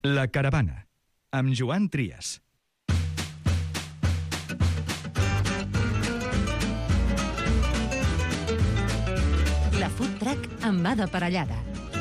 La Caravana, amb Joan Trias. La Food Truck amb Ada Parellada.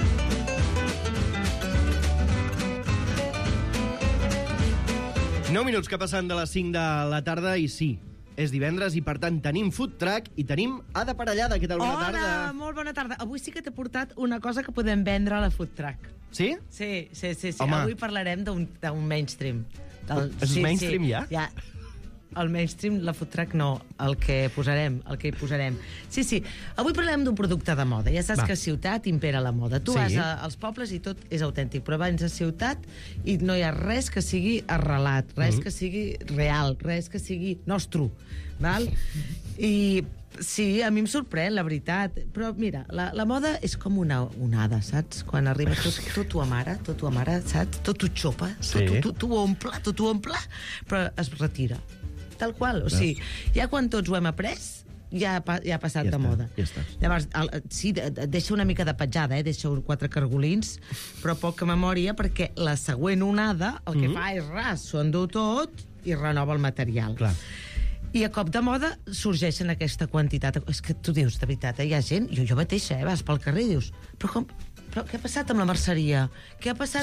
Nou minuts que passen de les 5 de la tarda i sí, és divendres i per tant tenim Food Truck i tenim Ada Parellada. Què tal? Bona tarda. Hola, molt bona tarda. Avui sí que t'he portat una cosa que podem vendre a la Food Truck. Sí? Sí. Home. Avui parlarem d'un mainstream. És mainstream ja? Ja. El mainstream, la Food Truck no, el que hi posarem. Sí. Avui parlem d'un producte de moda. Ja saps que a ciutat impera la moda. Tu vas als pobles i tot és autèntic, però vens a ciutat i no hi ha res que sigui arrelat, res que sigui real, res que sigui nostre, val? I sí, a mi em sorprèn, la veritat. Però mira, la moda és com una onada, saps? Quan arriba tot ho amara, saps? Tot ho xopa, tot ho omple, però es retira. Tal qual, o sigui, ja quan tots ho hem après, ja ha passat de moda. Ja està. Llavors, sí, deixa una mica de petjada, deixa 4 cargolins, però poca memòria, perquè la següent onada el que fa és s'ho endú tot i renova el material. Clar. I a cop de moda sorgeixen aquesta quantitat. És que tu dius, de veritat, hi ha gent, jo mateixa, vas pel carrer i dius, però què ha passat amb la merceria? Què ha passat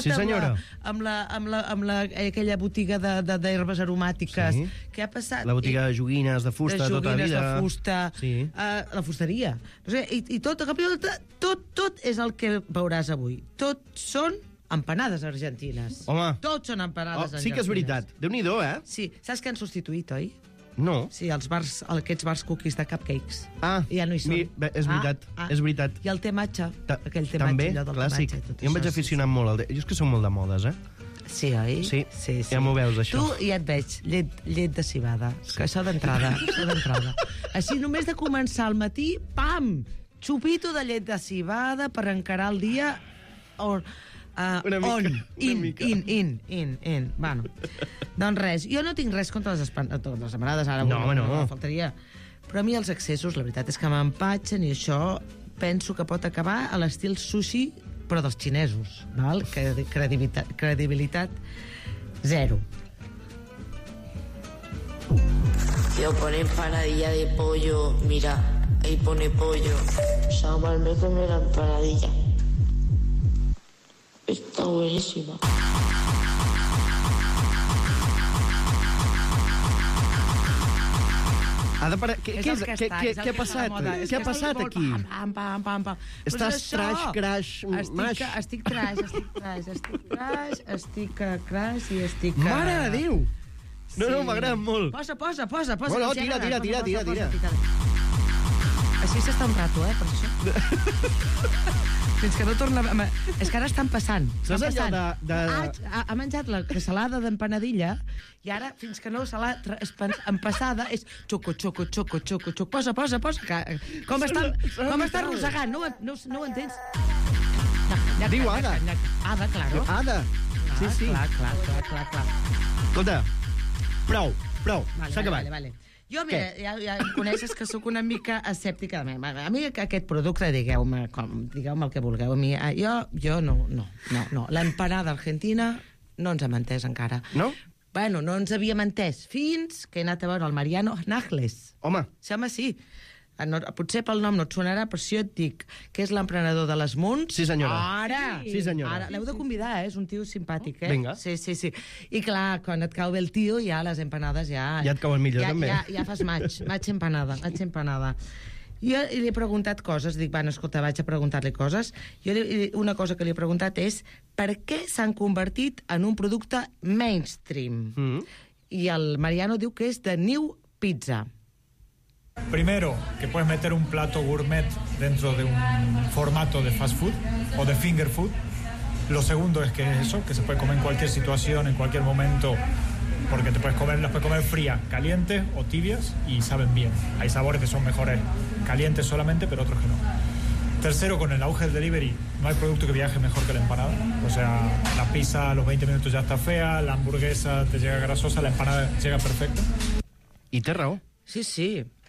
amb aquella botiga d'herbes aromàtiques? Què ha passat? La botiga de joguines, de fusta, tota la vida. De fusta, la fusteria. No sé, i tot és el que veuràs avui. Tot són empanades argentines. Home. Tot són empanades argentines. Sí que és veritat. Déu-n'hi-do, eh? Sí. Saps què han substituït, oi? No. Sí, aquests bars cookies de cupcakes. Ja no hi són. És veritat, és veritat. I el té matxa, aquell té també, matxa, allò del clàssic. té matxa. Jo em vaig aficionar molt. Jo és que som molt de modes, eh? Sí, oi? Sí. Ja m'ho veus, això. Tu ja et veig, llet de cibada. Que això d'entrada. Així, només de començar al matí, pam! Xupito de llet de cibada per encarar el dia... Una mica. Bueno, doncs res, jo no tinc res contra les empanades, ara no faltaria. Però a mi els excessos, la veritat és que m'empatxen i això penso que pot acabar a l'estil sushi, però dels xinesos, val? Credibilitat zero. Tío, pone empanadilla de pollo, mira, ahí pone pollo. Samuel, me come la empanadilla. Está buenísima. Què ha passat? Què ha passat aquí? Pam. Estàs trash, crash, mash. Estic trash i estic... Mare de Déu! No, m'agrada molt. Posa. Bueno, tira. Així s'està un rato, per això. Fins que no torna... És que ara estan passant. Saps allò de... Ha menjat la salada d'empanadilla i ara, fins que no se l'ha empassada, és xoco. Posa. Com està arrossegant? No ho entens? Diu Ada. Ada, claro. Ada. Sí. Clar. Escolta, prou. S'ha acabat. Vale. Jo, mira, ja em coneixes que sóc una mica escèptica. A mi aquest producte, digueu-me el que vulgueu. A mi, jo no. L'empanada argentina no ens hem entès encara. No? Bueno, no ens havíem entès fins que he anat a veure el Mariano Nagles. Home. Sí. Potser pel nom no et sonarà, però si jo et dic que és l'emprenedor de les Munts... Sí, senyora. Ara l'heu de convidar, és un tio simpàtic, Vinga. Sí. I clar, quan et cau bé el tio, ja les empanades ja... Ja et cauen millor, també. Ja fas maig empanada. Jo li he preguntat coses, dic, escolta, vaig a preguntar-li coses. Una cosa que li he preguntat és per què s'han convertit en un producte mainstream? I el Mariano diu que és de New Pizza. Primero, que puedes meter un plato gourmet dentro de un formato de fast food o de finger food. Lo segundo es que es eso, que se puede comer en cualquier situación, en cualquier momento, porque las puedes comer frías, calientes o tibias y saben bien. Hay sabores que son mejores calientes solamente, pero otros que no. Tercero, con el auge del delivery, no hay producto que viaje mejor que la empanada. O sea, la pizza a los 20 minutos ya está fea, la hamburguesa te llega grasosa, la empanada llega perfecta. I té raó. Sí.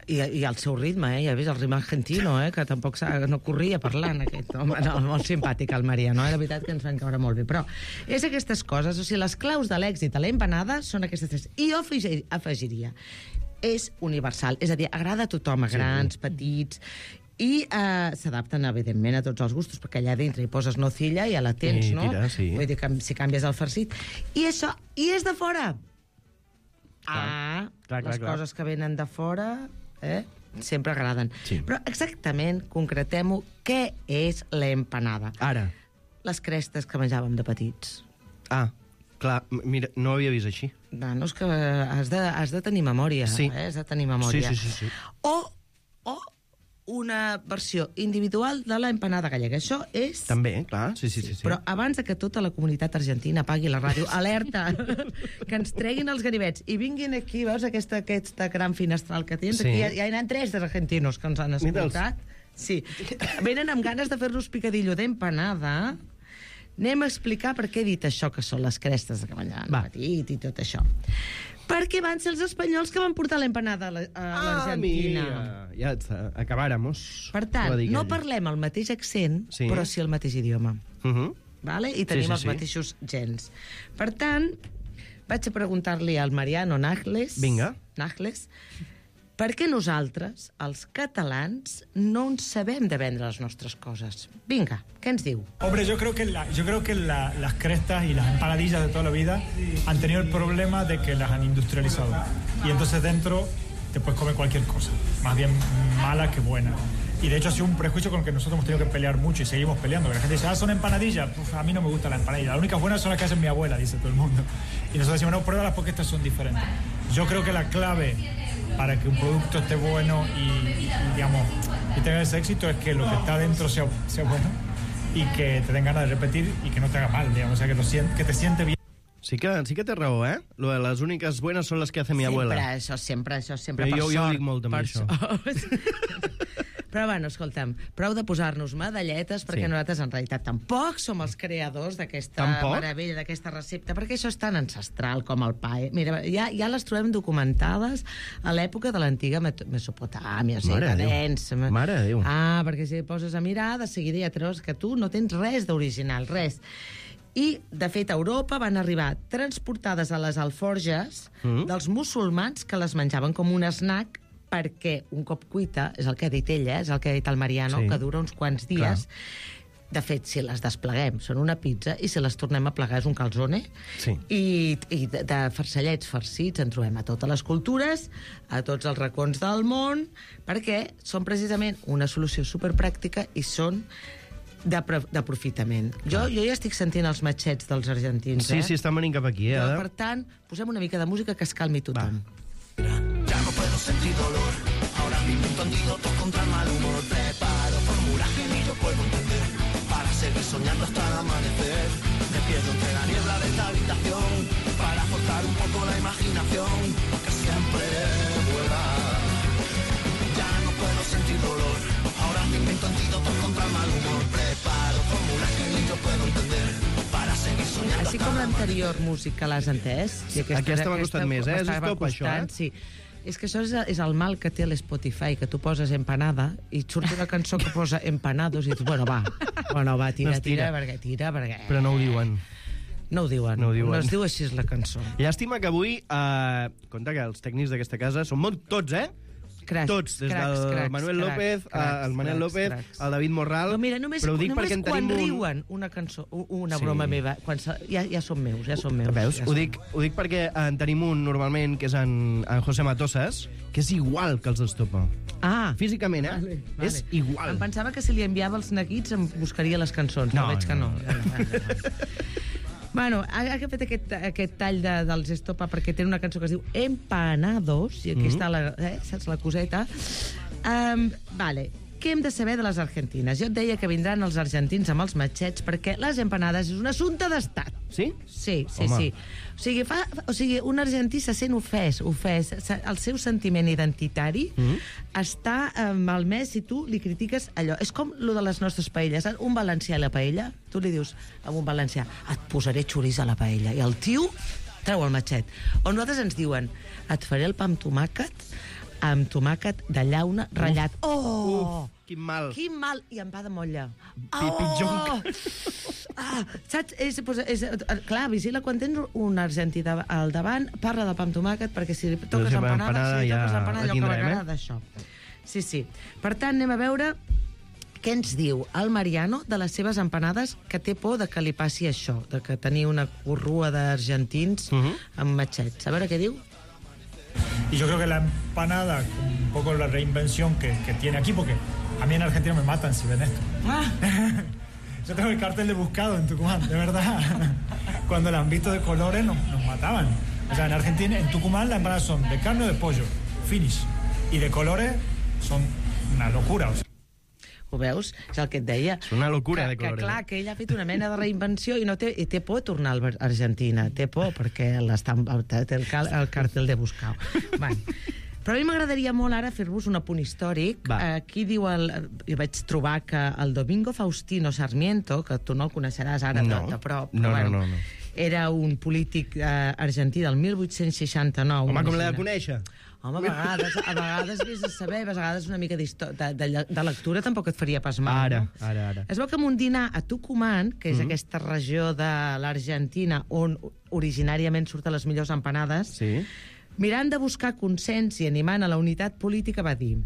I el seu ritme, ja veus, el ritme argentino, que tampoc no corria parlant, aquest home. No, molt simpàtic, el Mariano, la veritat que ens van caure molt bé. Però és aquestes coses, o sigui, les claus de l'èxit a l'empanada són aquestes tres. I jo afegiria, és universal, és a dir, agrada a tothom, a grans, petits, i s'adapten, evidentment, a tots els gustos, perquè allà dintre hi poses nocilla i ja la tens, no? Vull dir que si canvies el farcit. I això, i és de fora! Les coses que venen de fora sempre agraden. Però exactament, concretem-ho, què és l'empanada? Ara. Les crestes que menjàvem de petits. Clar, mira, no ho havia vist així. Bueno, és que has de tenir memòria. Sí. Has de tenir memòria. Sí. O una versió individual de l'empanada gallega. Això és... També, clar, sí. Però abans que tota la comunitat argentina apagui la ràdio, alerta, que ens treguin els ganivets i vinguin aquí, veus, aquesta gran finestral que tens? Aquí ja hi ha 3 argentinos que ens han escoltat. Sí. Venen amb ganes de fer-nos picadillo d'empanada. Anem a explicar per què he dit això, que són les crestes que menjaven petit i tot això. Perquè van ser els espanyols que van portar l'empanada a l'Argentina. Ja està, acabáramos. Per tant, no parlem el mateix accent, però sí el mateix idioma. Vale? I tenim els mateixos gens. Per tant, vaig a preguntar-li al Mariano Nagles. Vinga. Nagles, per què nosaltres, els catalans, no ens sabem de vendre les nostres coses? Vinga, què ens diu? Hombre, yo creo que las crestas y las empanadillas de toda la vida han tenido el problema de que las han industrializado. Y entonces dentro te puedes comer cualquier cosa, más bien mala que buena. Y de hecho ha sido un prejuicio con el que nosotros hemos tenido que pelear mucho y seguimos peleando. Que la gente dice, son empanadillas. Uf, a mí no me gusta la empanadilla. Las únicas buenas son las que hace mi abuela, dice todo el mundo. Y nosotros decimos, no, pruébalas porque estas son diferentes. Yo creo que la clave para que un producto esté bueno y tenga ese éxito es que lo que está dentro sea bueno y que te den ganas de repetir y que no te haga mal, digamos, o sea, que te siente bien. Sí que té raó, eh? Lo de les úniques buenas són les que hace mi abuela. Sempre, jo ho dic molt, també, això. Però, bueno, escolta'm, prou de posar-nos medalletes, perquè nosaltres, en realitat, tampoc som els creadors d'aquesta meravella, d'aquesta recepta, perquè això és tan ancestral com el pa. Mira, ja les trobem documentades a l'època de l'antiga Mesopotàmia, Mare de Déu. Perquè si poses a mirar, de seguida ja treus que tu no tens res d'original, res. I, de fet, a Europa van arribar transportades a les alforges dels musulmans que les menjaven com un snack, perquè un cop cuita, és el que ha dit ella, és el que ha dit el Mariano, que dura uns quants dies. De fet, si les despleguem, són una pizza, i si les tornem a plegar és un calzone. I de farcellets farcits en trobem a totes les cultures, a tots els racons del món, perquè són precisament una solució superpràctica i són d'aprofitament. Jo ja estic sentint els matxets dels argentins. Sí, estan venint cap aquí, Per tant, posem una mica de música que es calmi tothom. Ya no puedo sentir dolor, ahora mismo un antídoto contra el mal humor. Preparo fórmulas que ni yo puedo entender, para seguir soñando hasta el amanecer. Me pierdo entre la niebla de esta habitación, para forzar un poco la imaginación, que siempre vuela. Ya no puedo sentir dolor, ahora mismo un antídoto contra el mal humor. Preparo fórmulas que ni yo puedo entender, para seguir soñando. Així com l'anterior música l'has entès? Aquesta m'ha costat més, És top, això, Sí. És que això és el mal que té l'Spotify, que tu poses empanada i et surt una cançó que posa empanados i dius, bueno, va, tira, perquè... Però no ho diuen. No ho diuen. No es diu així la cançó. Llàstima que avui, compte que els tècnics d'aquesta casa són molt tots, Tots, des del Manuel López, el Manel López, el David Morral... Però mira, només quan riuen una cançó, una broma meva, ja són meus, Veus? Ho dic perquè en tenim un normalment, que és en José Matosas, que és igual que els d'Estopa. Físicament, Vale. És igual. Em pensava que si li enviava els neguits em buscaria les cançons, però veig que no. Bueno, ha fet aquest tall dels Estopa perquè té una cançó que es diu Empanados, i aquí està saps, la coseta. Vale, què hem de saber de les argentines? Jo et deia que vindran els argentins amb els matxets perquè les empanades és un assumpte d'estat. Sí? Sí. O sigui, un argentí se sent ofès. El seu sentiment identitari està malmès si tu li critiques allò. És com lo de les nostres paelles. Un valencià a la paella, tu li dius a un valencià, et posaré xoriç a la paella. I el tio treu el matxet. O nosaltres ens diuen, et faré el pa amb tomàquet amb tomàquet de llauna ratllat. Quin mal. Quin mal! I em va de molla. Pitjonc. Saps? Clar, vigila, quan tens un argentí al davant, parla del pa amb tomàquet, perquè si li toques empanada, allò que m'agrada d'això. Sí. Per tant, anem a veure què ens diu el Mariano de les seves empanades, que té por de que li passi això, de que tenir una corrua d'argentins amb matxets. A veure què diu. Y yo creo que la empanada, un poco la reinvención que tiene aquí, porque a mí en Argentina me matan si ven esto. Yo tengo el cartel de buscado en Tucumán, de verdad. Cuando la han visto de colores nos mataban. O sea, en Argentina, en Tucumán las empanadas son de carne o de pollo, finish. Y de colores son una locura, o sea. Ho veus? És el que et deia. És una locura de colores. Que clar, que ell ha fet una mena de reinvenció i té por de tornar a Argentina. Té por perquè té el cartel de buscau. Però a mi m'agradaria molt ara fer-vos un apunt històric. Aquí diu jo vaig trobar que el Domingo Faustino Sarmiento, que tu no el coneixeràs ara de prop, no. Era un polític argentí del 1869. Home, com l'he de conèixer? Home, a vegades vés a saber, a vegades una mica de lectura tampoc et faria pas mal. Ara. Es veu que en un dinar a Tucumán, que és aquesta regió de l'Argentina on originàriament surten les millors empanades, mirant de buscar consens i animant a la unitat política, va dir: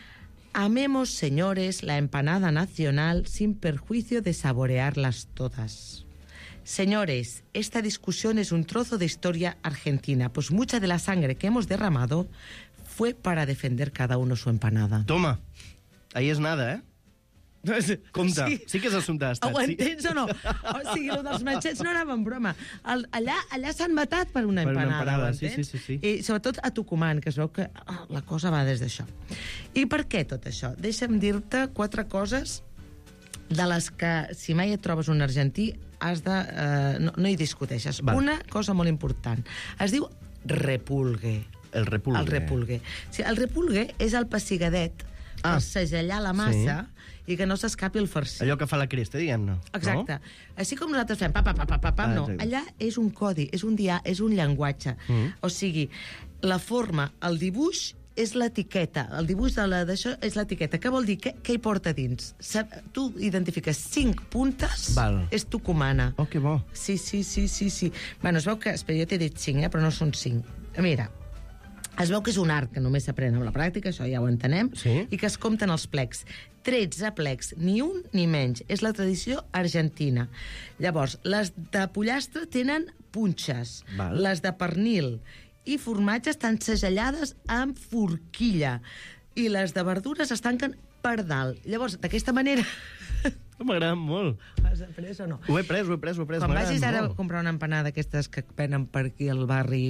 amemos, señores, la empanada nacional sin perjuicio de saborearlas todas. Señores, esta discusión es un trozo de historia argentina, pues mucha de la sangre que hemos derramado fue para defender cada uno su empanada. Toma, ahí es nada, ¿eh? Compte, sí que és assumpte d'estat. Ho entens o no? O sigui, el dels matxets no anava en broma. Allà s'han matat per una empanada, ho entens? Sí. I sobretot a Tucumán, que es veu que la cosa va des d'això. I per què tot això? Deixa'm dir-te 4 coses de les que, si mai et trobes un argentí, has de... no hi discuteixes. Una cosa molt important. Es diu repulgue. El repulgue. El repulgue. Sí, el repulgue és el pessigadet per segellar la massa i que no s'escapi el farcit. Allò que fa la cresta, diguem-ne. Exacte. Així com nosaltres fem pa, no. Allà és un codi, és un llenguatge. O sigui, la forma, el dibuix és l'etiqueta. El dibuix d'això és l'etiqueta. Què vol dir? Què hi porta dins? Tu identifiques 5 puntes, és tucumana. Oh, que bo. Sí. Bueno, es veu que... Espera, jo t'he dit 5, però no són 5. Mira, es veu que és un art que només s'aprèn amb la pràctica, això ja ho entenem, i que es compten els plecs. 13 plecs, ni un ni menys. És la tradició argentina. Llavors, les de pollastre tenen punxes. Les de pernil i formatge estan segellades amb forquilla. I les de verdures es tanquen per dalt. Llavors, d'aquesta manera... M'agraden molt. Has après o no? Ho he pres. Quan vagis ara a comprar una empanada d'aquestes que venen per aquí al barri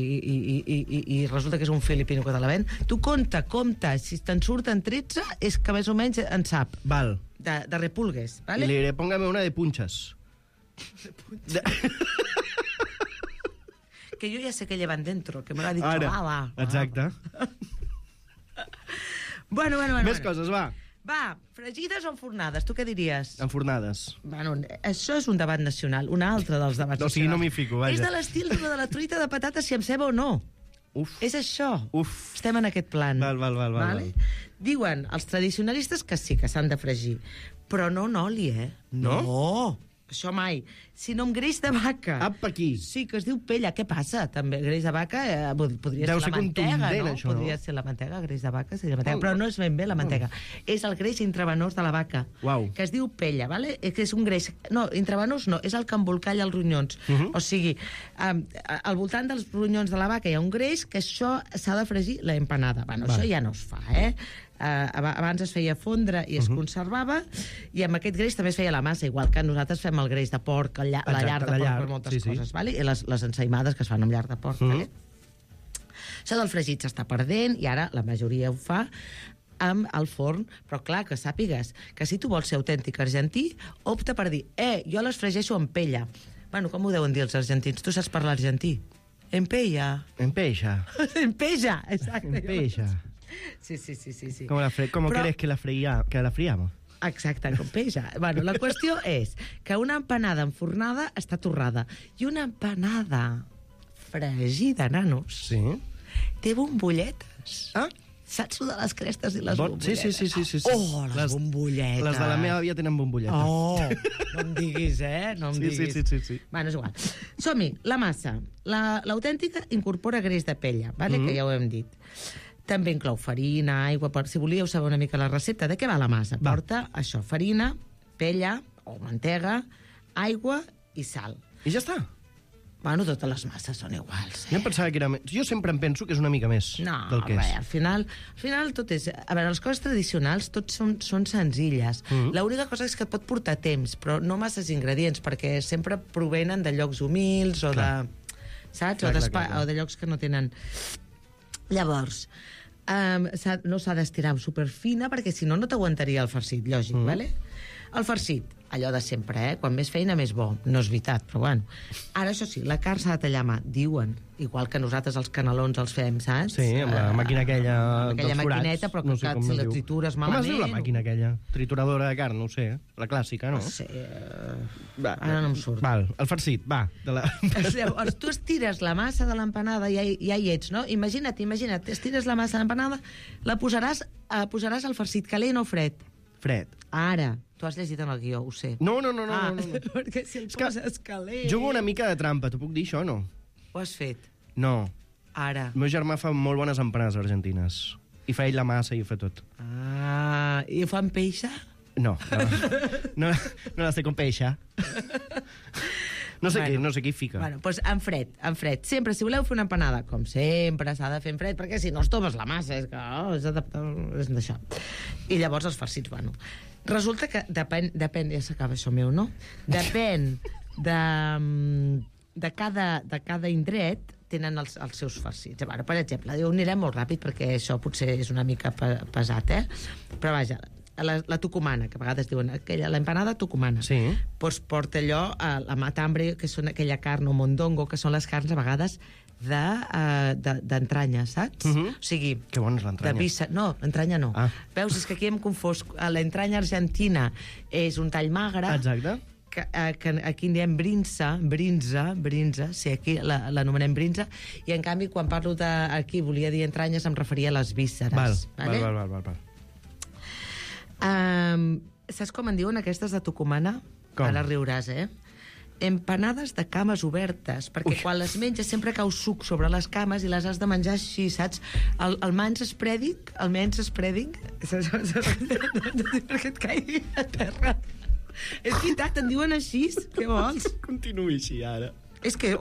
i resulta que és un filipino que te la ven, tu compta, si te'n surten 13, és que més o menys en sap. Val. De repulgues, ¿vale? Y le diré, póngame una de punxes. Que yo ya sé que llevan dentro, que me lo ha dicho. Ara, exacte. Bueno. Més coses, va. Va, fregides o enfornades? Tu què diries? Enfornades. Bueno, això és un debat nacional, un altre dels debats nacionals. O sigui, no m'hi fico, vaja. És de l'estil de la truita de patates si amb ceba o no. Uf. És això. Uf. Estem en aquest plan. Val. Diuen els tradicionalistes que sí, que s'han de fregir. Però no en oli, No? No. Això mai. Sinó amb greix de vaca. Apa, aquí. Sí, que es diu pella. Què passa? També greix de vaca podria Deu ser la ser mantega, no? això, Podria ser la mantega, greix de vaca, seria la mantega. Però no és ben bé la mantega. És el greix intravenós de la vaca, que es diu pella, ¿vale? Que és un greix... No, intravenós no, és el que embolcalla els ronyons. O sigui, al voltant dels ronyons de la vaca hi ha un greix que això s'ha de fregir la empanada. Bueno, això ja no es fa, abans es feia fondre i es conservava, i amb aquest greix també es feia la massa, igual que nosaltres fem el greix de porc, la llar de porc per moltes coses, vale? I les ensaïmades que es fan amb llar de porc. Vale? Això del fregit s'està perdent i ara la majoria ho fa amb el forn, però clar, que sàpigues que si tu vols ser autèntic argentí, opta per dir, jo les fregeixo amb pella. Bueno, com ho deuen dir els argentins? Tu saps parlar argentí? En pella. En pella. En pella, exacte. En pella. Sí. ¿Cómo querés que la friamos? Exacte, com pella. Bueno, la qüestió és que una empanada enfornada està torrada i una empanada fregida, nanos, té bombolletes. Saps de les crestes i les bombolletes? Sí. Oh, les bombolletes. Les de la meva àvia tenen bombolletes. Oh, no em diguis, No em diguis. Sí. Bueno, és igual. Som-hi, la massa. L'autèntica incorpora greix de pella, vale? Que ja ho hem dit. També inclou farina, aigua... Si volíeu saber una mica la recepta, de què va la massa? Porta això, farina, pella o mantega, aigua i sal. I ja està. Bueno, totes les masses són iguals. Jo em pensava que era més... Jo sempre em penso que és una mica més del que és. Al final tot és... A veure, les coses tradicionals tots són senzilles. L'única cosa és que et pot portar temps, però no masses ingredients, perquè sempre provenen de llocs humils o de... Saps? O de llocs que no tenen... Llavors, no s'ha d'estirar superfina, perquè si no t'aguantaria el farcit, lògic, vale? El farcit, allò de sempre, quan més feina, més bo. No és veritat, però bueno. Ara, això sí, la carn s'ha de tallar a mà, diuen. Igual que nosaltres els canelons els fem, saps? Sí, amb la màquina aquella dels forats. Maquineta, però que si la tritures malament... Com es diu la màquina aquella? Trituradora de carn, no ho sé. La clàssica, no? No sé. Ara no em surt. Val, el farcit, va. Llavors, tu estires la massa de l'empanada, ja hi ets, no? Imagina't, estires la massa de l'empanada, la posaràs al farcit calent o fred? Fred. Ara. Tu has llegit en el guió, ho sé. No. Perquè si el poses calent... Jugo una mica de trampa, t'ho puc dir, això, o no? Ho has fet? No. Ara. El meu germà fa molt bones empanades argentines. I fa ell la massa i ho fa tot. I ho fa amb peixa? No la sé com peixa. No sé què hi fica. Bueno, doncs en fred. Sempre, si voleu fer una empanada, com sempre, s'ha de fer en fred, perquè si no es tomes la massa, és que és d'això. I llavors els farcits, bueno. Resulta que depèn, ja s'acaba això meu, no? Depèn de cada indret tenen els seus farcits. Bueno, per exemple, anirem molt ràpid perquè això potser és una mica pesat, però vaja, la tucumana, que a vegades diuen l'empanada tucumana, sí. Doncs porta allò, la matambre, que són aquella carn, o mondongo, que són les carns a vegades d'entranya, saps? O sigui... Que bona és l'entranya. No, l'entranya no. Veus, és que aquí hem confós. L'entranya argentina és un tall magre. Exacte. Que aquí en diem brinza, sí, aquí l'anomenem brinza, i en canvi, quan parlo aquí volia dir entranyes, em referia a les vísceres. Val. Saps com en diuen aquestes de tucumana? Com? Ara riuràs, empanades de cames obertes, perquè quan les menges sempre cau suc sobre les cames i les has de menjar així, saps? El mans spreading, perquè et caigui a terra. És veritat, en diuen així? Què vols? Continuï així, ara. És que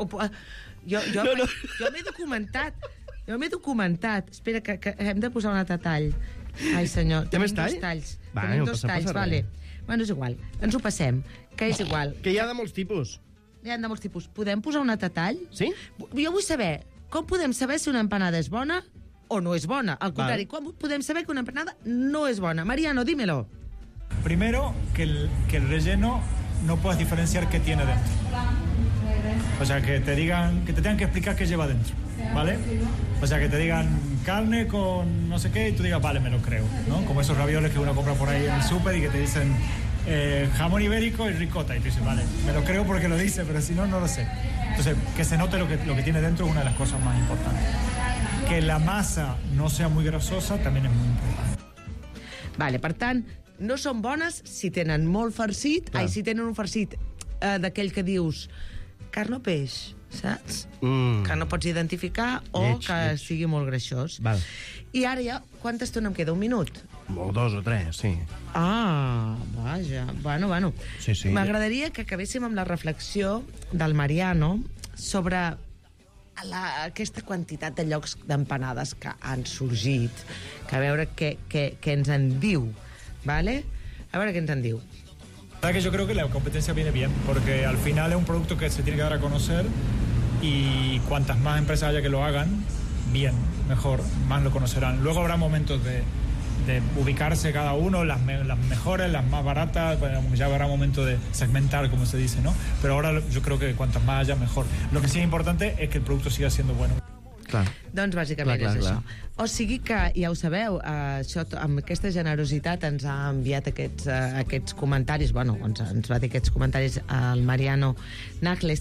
jo m'he documentat. Espera, que hem de posar un altre tall. Ai, senyor, tenim dos talls. Tenim dos talls, vale. Bueno, és igual, ens ho passem, que és igual. Que hi ha de molts tipus. Hi ha de molts tipus. Podem posar un altre tall? Sí? Jo vull saber, com podem saber si una empanada és bona o no és bona? Al contrari, com podem saber que una empanada no és bona? Mariano, dímelo. Primero, que el relleno no puedes diferenciar qué tiene dentro. O sea, que te tengan que explicar qué lleva dentro, ¿vale? O sea, que te digan carne con no sé qué y tú digas, vale, me lo creo, ¿no? Como esos ravioles que uno compra por ahí en el súper y que te dicen jamón ibérico y ricota. Y tú dices, vale, me lo creo porque lo dice, pero si no, no lo sé. Entonces, que se note lo que tiene dentro es una de las cosas más importantes. Que la masa no sea muy grasosa también es muy importante. Vale, per tant, no són bones si tenen molt farcit, si tenen un farcit d'aquell que dius carn o peix, saps? Que no pots identificar o que sigui molt greixós. Val. I ara ja, quanta estona em queda? Un minut? O 2 o 3, sí. Vaja. Bueno. Sí. M'agradaria que acabéssim amb la reflexió del Mariano sobre aquesta quantitat de llocs d'empanades que han sorgit, que a veure què ens en diu, ¿vale? A veure què ens en diu. La verdad que yo creo que la competencia viene bien, porque al final es un producto que se tiene que dar a conocer y cuantas más empresas haya que lo hagan, bien, mejor, más lo conocerán. Luego habrá momentos de ubicarse cada uno, las mejores, las más baratas, ya habrá momentos de segmentar, como se dice, ¿no? Pero ahora yo creo que cuantas más haya, mejor. Lo que sí es importante es que el producto siga siendo bueno. Clar. Doncs bàsicament és això. O sigui que, ja ho sabeu, això, amb aquesta generositat ens ha enviat aquests comentaris, ens va dir aquests comentaris al Mariano Nacles,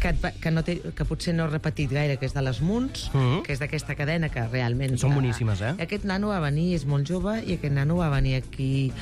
que potser no he repetit gaire, que és de les Munts, que és d'aquesta cadena que realment... Són boníssimes, eh? Aquest nano va venir, és molt jove, i aquest nano va venir aquí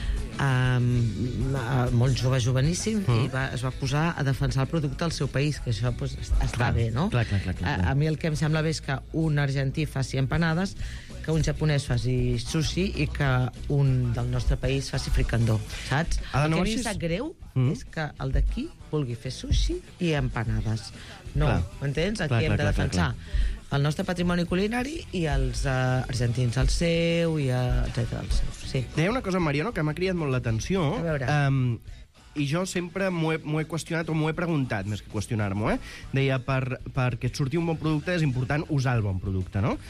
molt jove, joveníssim, i es va posar a defensar el producte del seu país, que això pues, està bé, no? Clar. A mi el que em sembla bé és que un argentí faci empanades, que un japonès faci sushi i que un del nostre país faci fricandó, saps? El que a mi em sap greu és que el d'aquí vulgui fer sushi i empanades. No, m'entens? Aquí hem de defensar el nostre patrimoni culinari i els argentins el seu, i etcètera, el seu. Sí. Deia una cosa, Mariano, que m'ha cridat molt l'atenció. A veure. I jo sempre m'ho he qüestionat o m'ho he preguntat, més que qüestionar-m'ho, Deia, perquè et surti un bon producte és important usar el bon producte, no?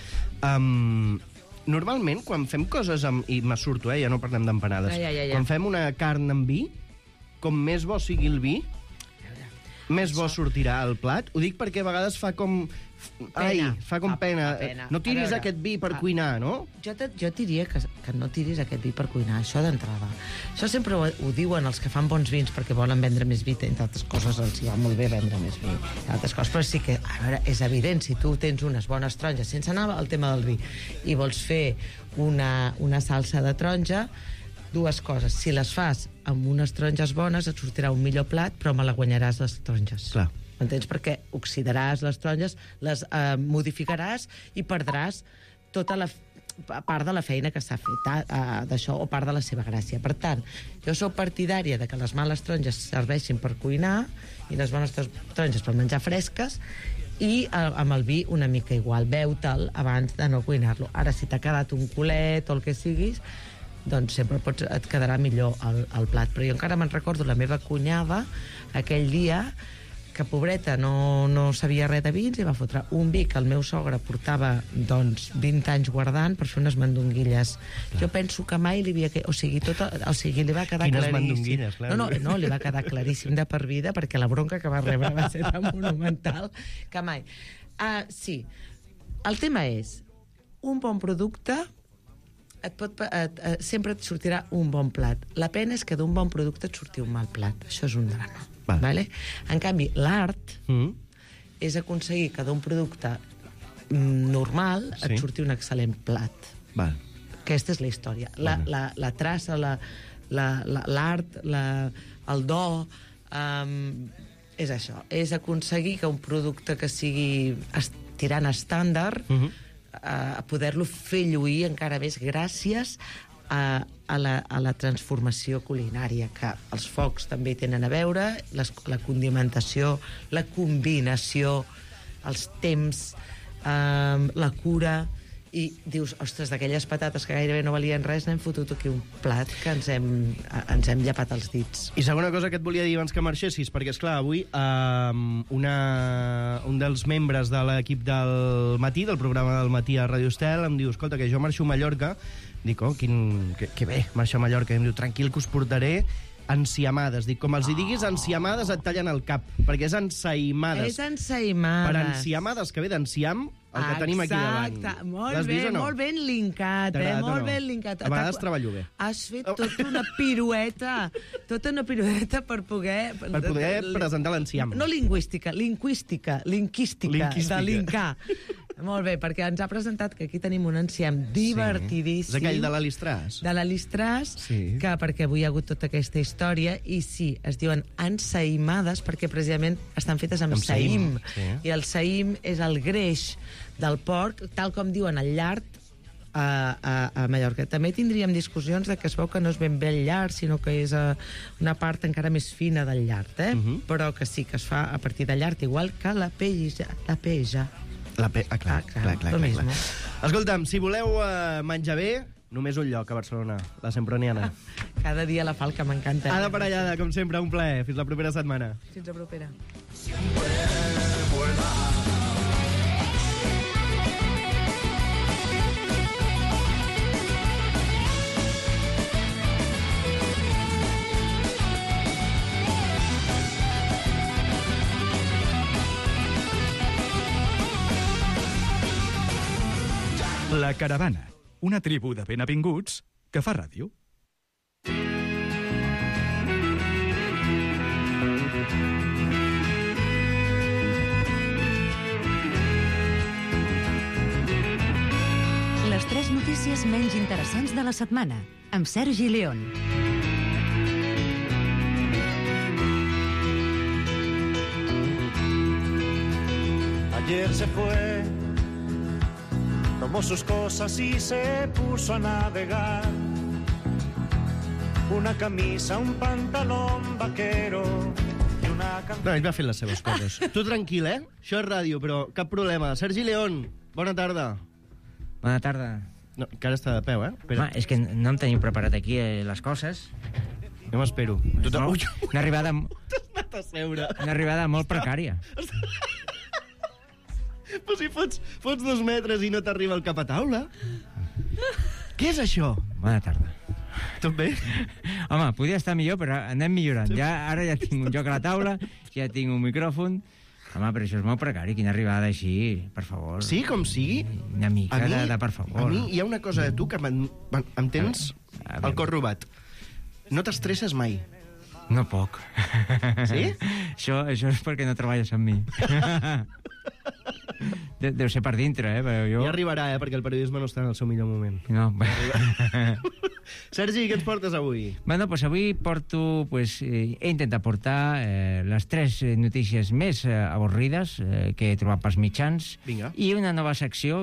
Normalment, quan fem coses amb... I me surto, ja no parlem d'empanades. Quan fem una carn amb vi, com més bo sigui el vi, més bo sortirà el plat. Ho dic perquè a vegades fa com... fa com pena. No tiris aquest vi per cuinar, no? Jo diria que no tiris aquest vi per cuinar, això d'entrada. Això sempre ho diuen els que fan bons vins perquè volen vendre més vi, entre altres coses els va molt bé vendre més vi, altres coses, però sí que, a veure, és evident, si tu tens unes bones taronges, sense anar al tema del vi, i vols fer una salsa de taronja, dues coses. Si les fas amb unes taronges bones, et sortirà un millor plat, però me la guanyaràs les taronges. Clar. M'entens? Perquè oxidaràs les taronges, les modificaràs i perdràs tota la part de la feina que s'ha fet d'això, o part de la seva gràcia. Per tant, jo sóc partidària de que les males taronges serveixin per cuinar i les bones taronges per menjar fresques, i amb el vi una mica igual. Beu-te'l abans de no cuinar-lo. Ara, si t'ha quedat un culet o el que siguis, doncs sempre et quedarà millor el plat. Però jo encara me'n recordo la meva cunyada aquell dia, que pobreta no sabia res de vins, i va fotre un vi que el meu sogre portava 20 anys guardant per fer unes mandonguilles. Clar. Jo penso que mai li havia... O sigui, li va quedar Quines claríssim. mandonguilles, clar. No, li va quedar claríssim de per vida, perquè la bronca que va rebre va ser tan monumental que mai. Sí, el tema és un bon producte sempre et sortirà un bon plat. La pena és que d'un bon producte et surti un mal plat. Això és un drama. Vale? En canvi, l'art és aconseguir que d'un producte normal et surti un excel·lent plat. Aquesta és la història. La traça, l'art, el do, és això. És aconseguir que un producte que sigui tirant estàndard a poder-lo fer lluir encara més gràcies a la transformació culinària, que els focs també tenen a veure, la condimentació, la combinació, els temps, la cura, i dius, ostres, d'aquelles patates que gairebé no valien res, n'hem fotut aquí un plat que ens hem llapat els dits. I segona cosa que et volia dir abans que marxessis, perquè, esclar, avui un dels membres de l'equip del matí, del programa del matí a Radio Estel, em diu, escolta, que jo marxo a Mallorca. Dic, que bé, marxar a Mallorca. I em diu, tranquil, que us portaré enciamades. Dic, com els hi diguis enciamades, et tallen el cap, perquè és ensaïmades. És ensaïmades. Per enciamades, que ve d'enciam, el que tenim aquí davant. Exacte, molt ben linkat, molt ben linkat. A vegades treballo bé. Has fet tota una pirueta per poder... Per poder presentar l'enciam. No lingüística, lingüística, de linkar. Molt bé, perquè ens ha presentat que aquí tenim un enciam divertidíssim. És aquell de l'Alistràs. De l'Alistràs, que perquè avui hi ha hagut tota aquesta història, i sí, es diuen ensaïmades perquè precisament estan fetes amb saïm. I el saïm és el greix del porc, tal com diuen el llard a Mallorca. També tindríem discussions de que es veu que no és ben bé el llard, sinó que és una part encara més fina del llard, però que sí que es fa a partir de llard, igual que la peja. Clar. Escolta'm, si voleu menjar bé, només un lloc a Barcelona, la Semproniana. Cada dia la Falca m'encanta. Ada Parellada, com sempre, un plaer. Fins la propera setmana. Fins la propera. La Caravana, una tribu de ben avinguts que fa ràdio. notícies menys interessants de la setmana, amb Sergi León. Ayer se fue, tomó sus cosas y se puso a navegar. Una camisa, un pantalón vaquero y una canción... No, ell va fent les seves coses. Tu tranquil, Això és ràdio, però cap problema. Sergi León, bona tarda. Bona tarda. No, encara està de peu, Espera. És que no em teniu preparat aquí les coses. Jo m'espero. Una arribada... T'has anat a seure. Una arribada molt precària. Però si fots 2 metres i no t'arriba el cap a taula. Què és això? Bona tarda. Tot bé? Home, podria estar millor, però anem millorant. Ara ja tinc un joc a la taula, ja tinc un micròfon. Home, però això és molt precari, quina arribada així, per favor. Sí, com sigui. Una mica de per favor. A mi hi ha una cosa de tu que em tens el cor robat. No t'estresses mai. No poc. Sí? Això és perquè no treballes amb mi. Deu ser per dintre, però jo... Ja arribarà, perquè el periodisme no està en el seu millor moment. No. Sergi, què ens portes avui? Bueno, pues avui porto... he intentat portar les 3 notícies més avorrides que he trobat pels mitjans. Vinga. I una nova secció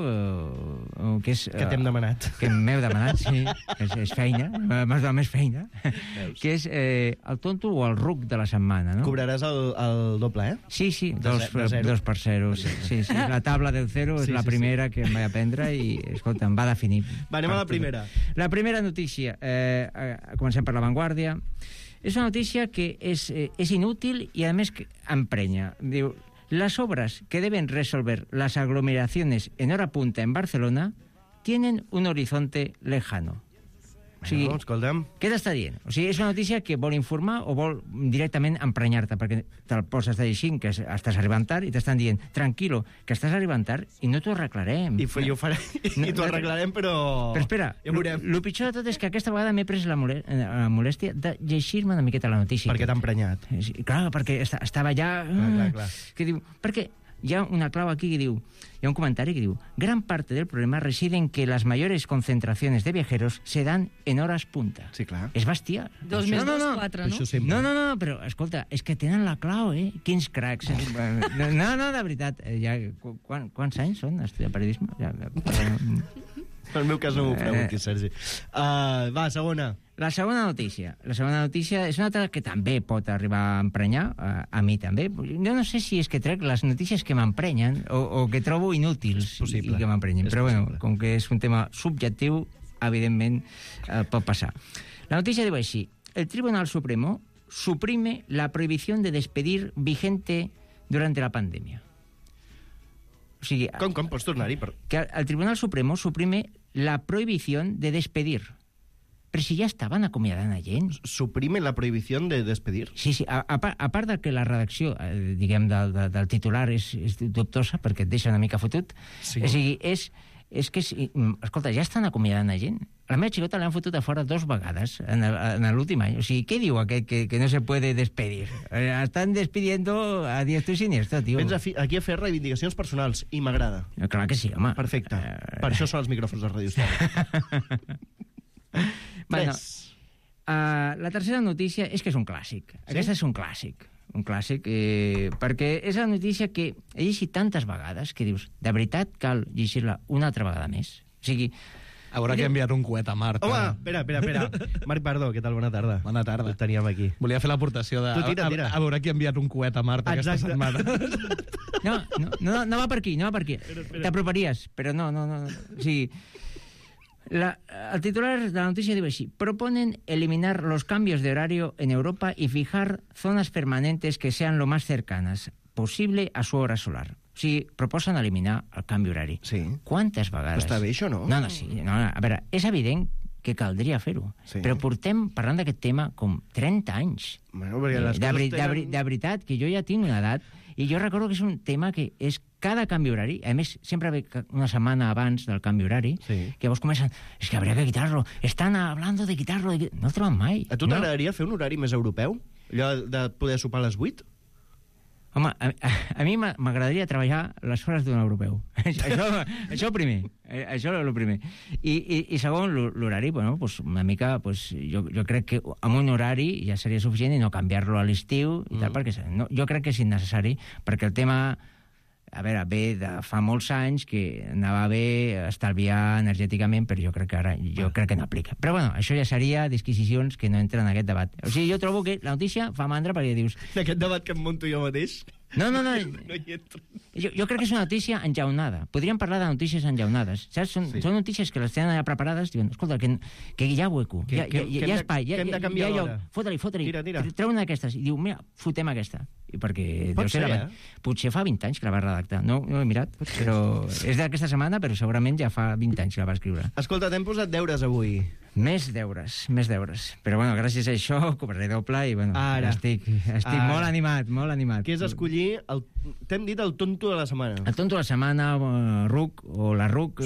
que és... Que t'hem demanat. Que m'heu demanat, sí. És feina, m'has donat més feina. Que és el tonto o el ruc de la setmana, no? Cobraràs el doble, Sí, 2 per 0. Sí. La tabla del 0 és la primera que em vaig aprendre i, escolta, em va definir. Va, anem a la primera. La primera notícia, comencem per La Vanguardia. És una notícia que és inútil i, a més, emprenya. Diu, las obras que deben resolver las aglomeraciones en hora punta en Barcelona tienen un horizonte lejano. O sigui, escolta'm. Què t'està dient? O sigui, és una notícia que vol informar o vol directament emprenyar-te, perquè te'l poses llegint que estàs arribant tard i t'estan dient, tranquilo, que estàs arribant tard i no t'ho arreglarem. I ho farem, i t'ho arreglarem, però... Però espera, ja veurem. El pitjor de tot és que aquesta vegada m'he pres la molèstia de llegir-me una miqueta la notícia. Perquè t'ha emprenyat. Clar, perquè estava ja... Clar. Que diu, perquè hi ha una clau aquí que diu, hi ha un comentari que diu, gran parte del problema reside en que las mayores concentraciones de viajeros se dan en horas punta. Sí, clar. És bestial. 2 més 2, 4, no? No, però, escolta, és que tenen la clau, Quins cracs. No, de veritat. Quants anys són estudiar periodisme? En el meu cas no m'ho preguntis, Sergi. Va, segona. La segona notícia. La segona notícia és una altra que també pot arribar a emprenyar, a mi també. Jo no sé si és que trec les notícies que m'emprenyen o que trobo inútils i que m'emprenyen. Però bueno, com que és un tema subjectiu, evidentment pot passar. La notícia diu així. El Tribunal Supremo suprime la prohibición de despedir vigente durante la pandemia. O sigui... Com? Pots tornar-hi? Que el Tribunal Supremo suprime la prohibición de despedir. Però si ja estaven acomiadant a gent. Suprime la prohibició de despedir? Sí, a part de que la redacció, diguem, del titular és dubtosa, perquè et deixa una mica fotut, sí. O sigui, és que, escolta, ja estan acomiadant a gent. La meva xicota l'han fotut a fora 2 vegades en l'últim any. O sigui, què diu aquest que no se puede despedir? Estan despidiendo a diestro y siniestro, tio. Vens aquí a fer reivindicacions personals, i m'agrada. Clar que sí, home. Perfecte. Per això són els micròfons de Ràdio Història. Bueno, la tercera notícia és que és un clàssic. Sí? Aquesta és un clàssic. Un clàssic, perquè és la notícia que he llegit tantes vegades que dius, de veritat cal llegir-la una altra vegada més? O sigui... Haurà que enviar un coet a Mart. Home, espera. Marc Pardo, què tal? Bona tarda. Bona tarda. El teníem aquí. Volia fer l'aportació de... Tu tira. Haurà que enviar un coet a Mart aquesta setmana. No va per aquí. T'aproparies, però no. O sigui... el titular de la noticia dice así: proponen eliminar los cambios de horario en Europa y fijar zonas permanentes que sean lo más cercanas posible a su hora solar. O sigui, proposen eliminar el canvi horari. Sí. Quantes vegades? Però està bé, això, no? No, sí. No, a veure, és evident que caldria fer-ho. Sí. Però portem parlant d'aquest tema com 30 anys. Bueno, perquè les coses tenen... De veritat, que jo ja tinc una edat, i jo recordo que és un tema que és cada canvi horari, a més, sempre ve una setmana abans del canvi horari, sí. Que llavors comencen, és que habría que quitarlo, están hablando de quitarlo, no el troben mai. A tu t'agradaria fer un horari més europeu? Allò de poder sopar a les 8? Home, a mi m'agradaria treballar les hores d'un europeu. Això primer. Això és el primer. I segon, l'horari, bueno, pues, una mica, pues, jo crec que amb un horari ja seria suficient i no canviar-lo a l'estiu i tal, perquè jo crec que és innecessari, perquè el tema, a veure, ve de fa molts anys que anava bé estalviar energèticament, però jo crec que no aplica. Però bueno, això ja seria disquisicions que no entren en aquest debat. O sigui, jo trobo que la notícia fa mandra perquè dius... D'aquest debat que em monto jo mateix... No. No hi entro. Jo crec que és una notícia enjaunada. Podríem parlar de notícies enjaunades. Saps? Són notícies que les tenen allà preparades, diuen, escolta, que hi ha hueco, hi ha espai, hi ha lloc, fota-li. Treu una d'aquestes. I diu, mira, fotem aquesta. I perquè potser fa 20 anys que la va redactar. No he mirat, però és d'aquesta setmana, però segurament ja fa 20 anys que la va escriure. Escolta, t'hem posat deures avui. Més deures. Però bueno, gràcies a això cobraré doble i bueno, estic molt animat. Que és escollir, t'hem dit el tonto de la setmana. El tonto de la setmana, RUC, o la RUC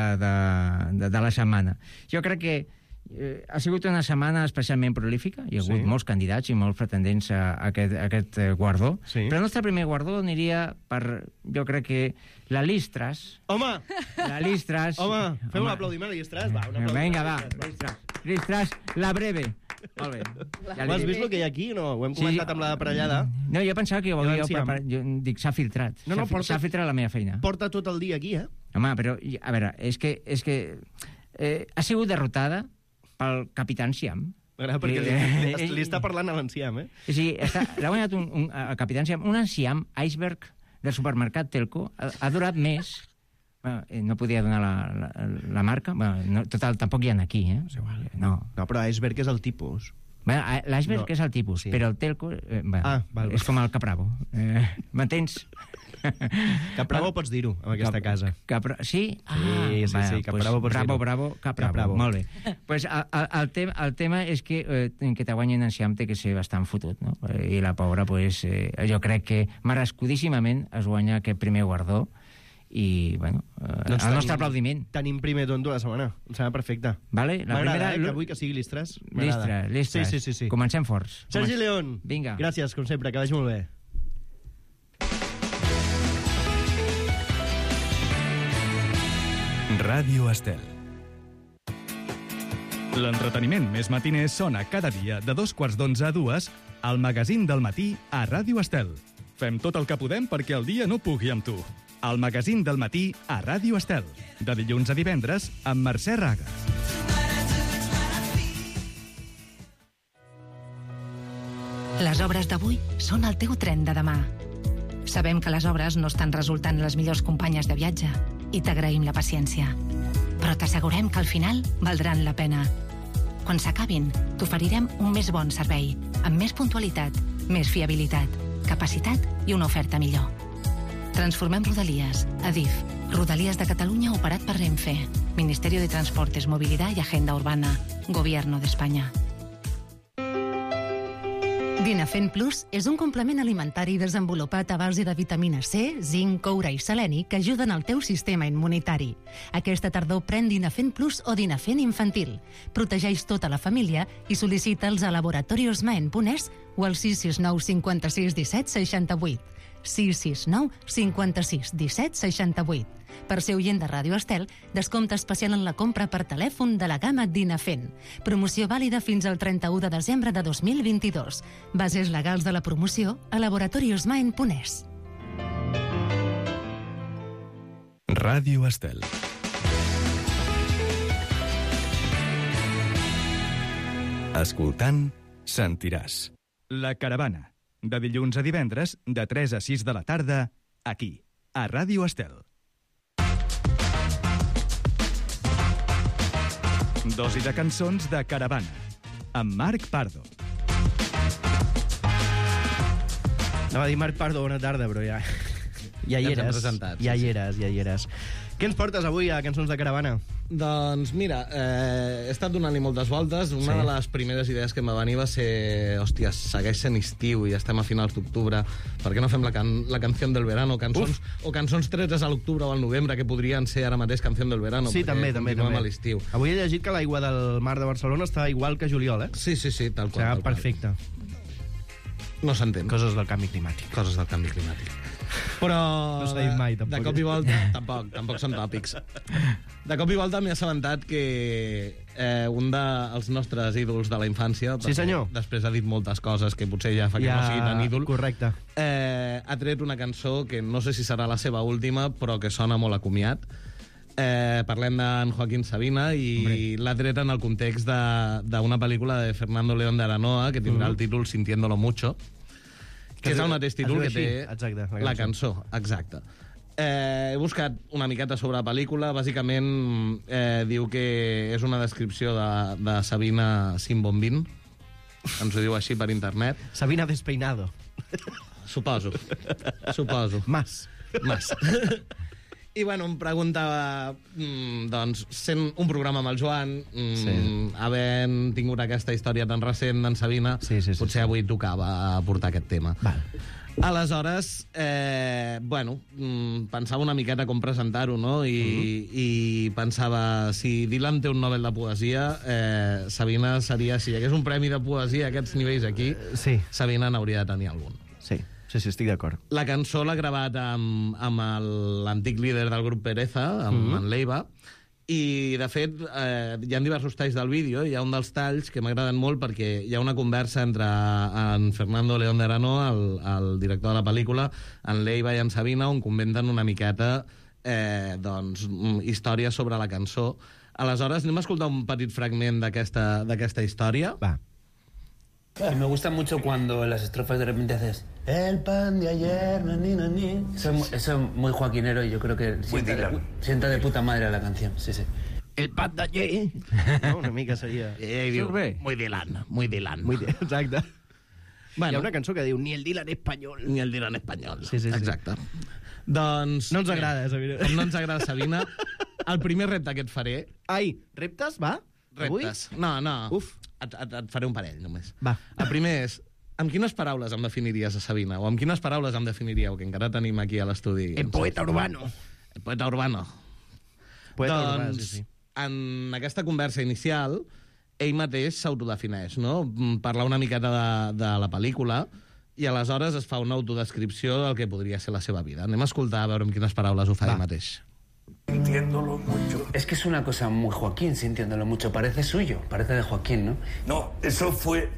de la setmana. Jo crec que ha sigut una setmana especialment prolífica. Hi ha hagut molts candidats i molts pretendents a aquest guardó. Però el nostre primer guardó aniria per, jo crec que, la Listras. Home! La Listras. Home, fem un aplaudiment a Listras. Vinga, va. Listras, la breve. Molt bé. Ho has vist el que hi ha aquí? No, ho hem comentat amb la parellada. No, jo pensava que ho havia preparat. Jo dic, s'ha filtrat. S'ha filtrat la meva feina. Porta tot el dia aquí, eh? Home, però, a veure, és que ha sigut derrotada pel capità Enciam. M'agrada perquè li està parlant a l'Enciam, eh? O sigui, l'ha guanyat el capità Enciam. Un Enciam iceberg del supermercat Telco ha durat més. No podia donar la marca. Total, tampoc hi ha aquí, eh? No, però iceberg és el tipus. L'iceberg és el tipus, però el Telco és com el Capravo. M'entens? Capravo pots dir-ho, en aquesta casa. Sí? Sí, Capravo pots dir-ho. Bravo. Molt bé. Pues el tema és que te guanyin Enciam té que ser bastant fotut, no? I la pobra, pues, jo crec que merescudíssimament es guanya aquest primer guardó i, bueno, el nostre aplaudiment. Tenim primer tonto de la setmana. Em sembla perfecte. M'agrada, que avui que sigui Listras. Listras. Sí. Comencem forts. Sergi León. Vinga. Gràcies, com sempre, que vagi molt bé. Ràdio Estel. L'entreteniment més matiner sona cada dia de 2:15 a 2 al magazín del matí a Ràdio Estel. Fem tot el que podem perquè el dia no pugui amb tu. El magazín del matí a Ràdio Estel. De dilluns a divendres amb Mercè Raga. Les obres d'avui són el teu tren de demà. Sabem que les obres no estan resultant les millors companyes de viatge i t'agraïm la paciència. Però t'assegurem que al final valdran la pena. Quan s'acabin, t'oferirem un més bon servei, amb més puntualitat, més fiabilitat, capacitat i una oferta millor. Transformem Rodalies, Adif, Rodalies de Catalunya operat per Renfe, Ministerio de Transportes, Movilidad y Agenda Urbana, Gobierno de España. Dinafen Plus és un complement alimentari desenvolupat a base de vitamina C, zinc, coure i seleni que ajuden al teu sistema immunitari. Aquesta tardor pren Dinafen Plus o Dinafen infantil. Protegeix tota la família i sol·licita'ls a laboratoriosmaen.es o al 669 56 17 68. 669 56 17 68. Per ser oient de Ràdio Estel, descompte especial en la compra per telèfon de la gamma Dinafen. Promoció vàlida fins al 31 de desembre de 2022. Bases legals de la promoció a laboratoriosmaen.es. Ràdio Estel. Escoltant, sentiràs. La Caravana. De dilluns a divendres, de 3 a 6 de la tarda, aquí, a Ràdio Estel. Dosi de cançons de Caravana, amb Marc Pardo. Anava a dir Marc Pardo, bona tarda, però ja hi eres. Ja hi eres. Què ens portes avui a Cançons de Caravana? Doncs mira, he estat donant-hi moltes voltes. Una de les primeres idees que em va venir va ser, hòstia, segueix sent estiu i estem a finals d'octubre, per què no fem la canció del verano, cançons tretes a l'octubre o al novembre, que podrien ser ara mateix canció del verano, sí, també. A l'estiu. Avui he llegit que l'aigua del mar de Barcelona està igual que juliol, eh? Sí, tal qual. Perfecte. No s'entén. Coses del canvi climàtic. Coses del canvi climàtic. Però... No s'ha dit mai, tampoc. De cop i volta... tampoc són tòpics. De cop i volta m'he assabentat que un dels nostres ídols de la infància... Sí, senyor. Després ha dit moltes coses que potser ja fa que no sigui tan ídol. Correcte. Ha tret una cançó que no sé si serà la seva última, però que sona molt a comiat. Parlem d'en Joaquín Sabina i l'ha tret en el context d'una pel·lícula de Fernando León de Aranoa que tindrà el títol Sintiéndolo Mucho, que és el mateix títol que té la cançó. Exacte. He buscat una miqueta sobre la pel·lícula. Bàsicament diu que és una descripció de Sabina sin bombín. Ens ho diu així per internet. Sabina despeinado. Suposo. Mas. I, bueno, em preguntava, doncs, sent un programa amb el Joan, havent tingut aquesta història tan recent d'en Sabina, potser avui tocava portar aquest tema. Val. Aleshores, bueno, pensava una miqueta com presentar-ho, no? I pensava, si Dylan té un Nobel de Poesia, Sabina seria, si hi hagués un premi de poesia a aquests nivells aquí, Sabina n'hauria de tenir algun. Sí, estic d'acord. La cançó l'ha gravat amb l'antic líder del grup Pereza, amb en Leiva, i, de fet, hi ha diversos talls del vídeo, hi ha un dels talls que m'agraden molt perquè hi ha una conversa entre en Fernando León de Aranoa, el director de la pel·lícula, en Leiva i en Sabina, on comenten una miqueta doncs, història sobre la cançó. Aleshores, anem a escoltar un petit fragment d'aquesta història. Va. Y me gusta mucho cuando en las estrofas de repente haces el pan de ayer, nani. Eso es muy joaquinero y yo creo que sienta de puta madre la canción. Sí. El pan de ayer. No, una mica seria... Diu, muy Dylan. Exacte. Bueno, hi ha una cançó que diu ni el Dylan espanyol. Ni el Dylan espanyol. Sí. Exacte. Doncs... No ens agrada, Sabina. No ens agrada, Sabina. El primer repte que et faré... Ai, reptes, va? Reptes. Avui? No. Uf. Et faré un parell, només. Va. El primer és, amb quines paraules em definiries a Sabina? O amb quines paraules em definiríeu, que encara tenim aquí a l'estudi? El poeta urbano. El poeta urbano. Urbà, sí. En aquesta conversa inicial, ell mateix s'autodefineix, no? Parla una miqueta de la pel·lícula i aleshores es fa una autodescripció del que podria ser la seva vida. Anem a escoltar a veure amb quines paraules ho fa ell mateix. Sintiéndolo mucho. Es que es una cosa muy Joaquín, sintiéndolo mucho. Parece suyo, parece de Joaquín, ¿no? No, eso fue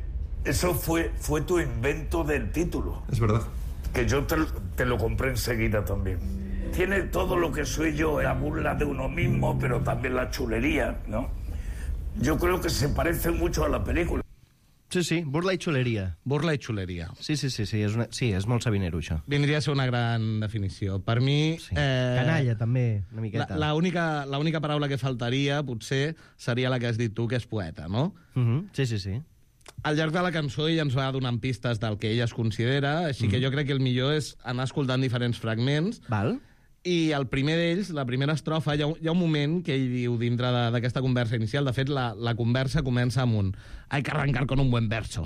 tu invento del título. Es verdad. Que yo te lo compré enseguida también. Tiene todo lo que soy yo, la burla de uno mismo, pero también la chulería, ¿no? Yo creo que se parece mucho a la película. Sí, burla i xuleria. Burla i xuleria. Sí, és molt sabinero, això. Vindria a ser una gran definició. Per mi... Sí. Canalla, també, una miqueta. L'única paraula que faltaria, potser, seria la que has dit tu, que és poeta, no? Sí. Al llarg de la cançó ell ens va donant pistes del que ell es considera, així que jo crec que el millor és anar escoltant diferents fragments. Val. I el primer d'ells, la primera estrofa, hi ha un moment que ell diu dintre d'aquesta conversa inicial. De fet, la conversa comença amb un «Hay que arrancar con un buen verso».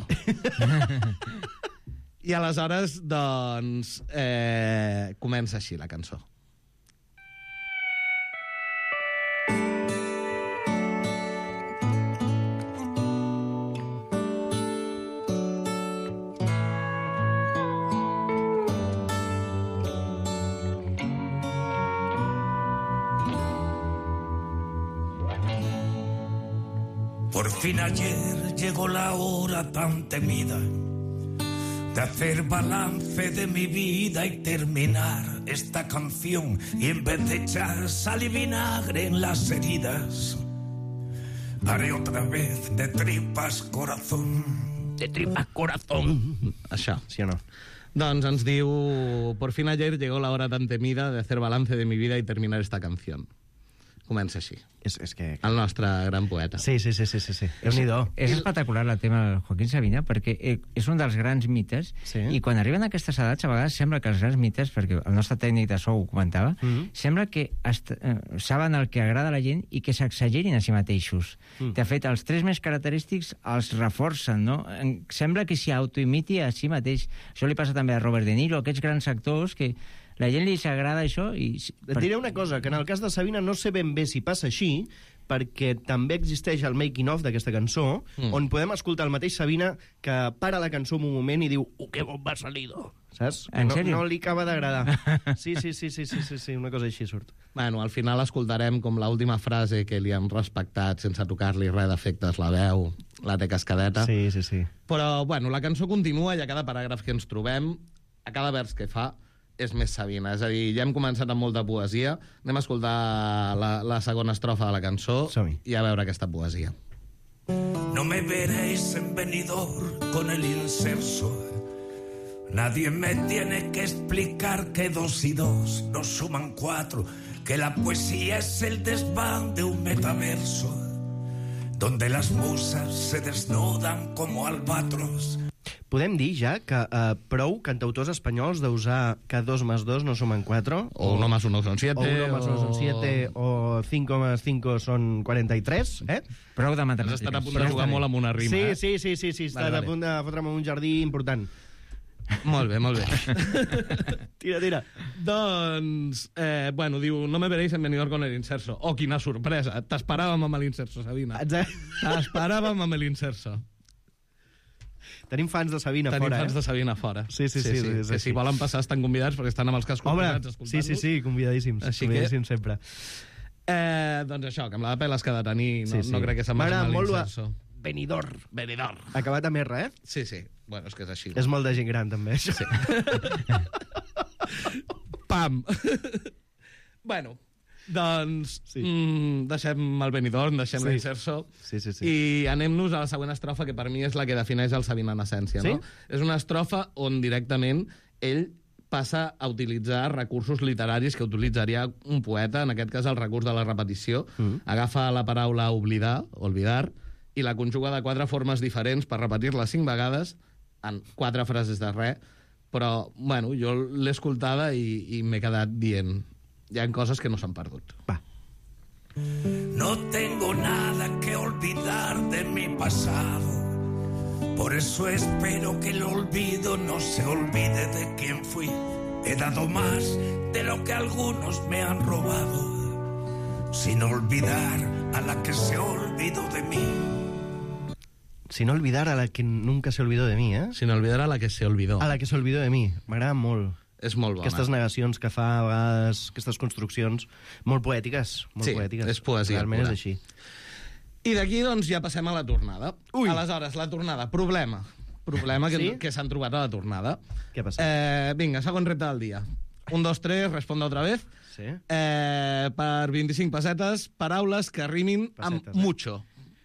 I aleshores, doncs, comença així la cançó. Por fin ayer llegó la hora tan temida de hacer balance de mi vida y terminar esta canción, y en vez de echar sal y vinagre en las heridas, haré otra vez de tripas corazón. De tripas corazón. Això. Sí o no? Doncs ens diu: por fin ayer llegó la hora tan temida de hacer balance de mi vida y terminar esta canción. Comença així. És que... El nostre gran poeta. Sí. Déu-n'hi-do. És espectacular el tema del Joaquín Sabina, perquè és un dels grans mites, i quan arriben a aquestes edats, a vegades sembla que els grans mites, perquè el nostre tècnic de so ho comentava, sembla que saben el que agrada a la gent i que s'exagerin a si mateixos. De fet, els tres més característics els reforcen, no? Sembla que s'hi autoimiti a si mateix. Això li passa també a Robert De Niro, aquests grans actors que... La gent li s'agrada això i... Et diré una cosa, que en el cas de Sabina no sé ben bé si passa així, perquè també existeix el making-of d'aquesta cançó, on podem escoltar el mateix Sabina que para la cançó en un moment i diu «Que bon va salido!» Saps? En sèrio? No li acaba d'agradar. Sí, una cosa així surt. Bueno, al final escoltarem com l'última frase que li han respectat sense tocar-li res d'efectes, la veu, la té cascadeta. Sí. Però, bueno, la cançó continua i a cada paràgraf que ens trobem, a cada vers que fa, és més Sabina. És a dir, ja hem començat amb molta poesia. Anem a escoltar la segona estrofa de la cançó i a veure aquesta poesia. No me veréis en Benidorm con el inserso. Nadie me tiene que explicar que 2 y 2 no suman 4, que la poesía es el desván de un metaverso, donde las musas se desnudan como albatros. Podem dir ja que prou cantautors espanyols d'usar que 2 más 2 no suman 4? O 1 más 1 son 7. O 1 más 1 son 7, o 5 más 5 son 43, Prou de matemàtiques. Has estat a punt de jugar molt amb una rima, Sí, estàs a punt de fotre'm un jardí important. Molt bé. Tira. Doncs, bueno, diu, no me veréis en Benidorm con el inserso. Oh, quina sorpresa, t'esperàvem amb l'inserso, Sabina. T'esperàvem amb l'inserso. Tenim fans de Sabina fora, Tenim fans de Sabina fora. Sí. Que si volen passar estan convidats perquè estan amb els cascos posats escoltant-los. Sí, convidadíssims. Convidadíssims sempre. Doncs això, que amb la pela has quedat a nit, no crec que se'n vagi amb l'inserso. Benidorm. Benidorm. Acabat amb R, Sí. Bueno, és que és així. És molt de gent gran, també, això. Sí. Pam! Bueno, doncs deixem el Benidorm, deixem l'inserso i anem-nos a la següent estrofa, que per mi és la que defineix el Sabina en essència. No? És una estrofa on directament ell passa a utilitzar recursos literaris que utilitzaria un poeta, en aquest cas el recurs de la repetició. Agafa la paraula olvidar, i la conjuga de 4 formes diferents per repetir-la 5 vegades en 4 frases de res, però, bueno, jo l'he escoltada i m'he quedat dient hi ha coses que no s'han perdut. Va. No tengo nada que olvidar de mi pasado, por eso espero que el olvido no se olvide de quién fui. He dado más de lo que algunos me han robado, sin olvidar a la que se olvidó de mí. Sin olvidar a la que nunca se olvidó de mí, Sin olvidar a la que se olvidó. A la que se olvidó de mi. M'agrada molt. És molt bona. Aquestes negacions que fa a vegades, aquestes construccions molt poètiques. Poètiques. És poesia. Realment és així. I d'aquí, doncs, ja passem a la tornada. Aleshores, la tornada. Problema que s'han trobat a la tornada. Què ha passat? Vinga, segon repte del dia. 1, 2, 3, responda otra vez. Sí. Per 25 pessetes, paraules que rimin amb mucho.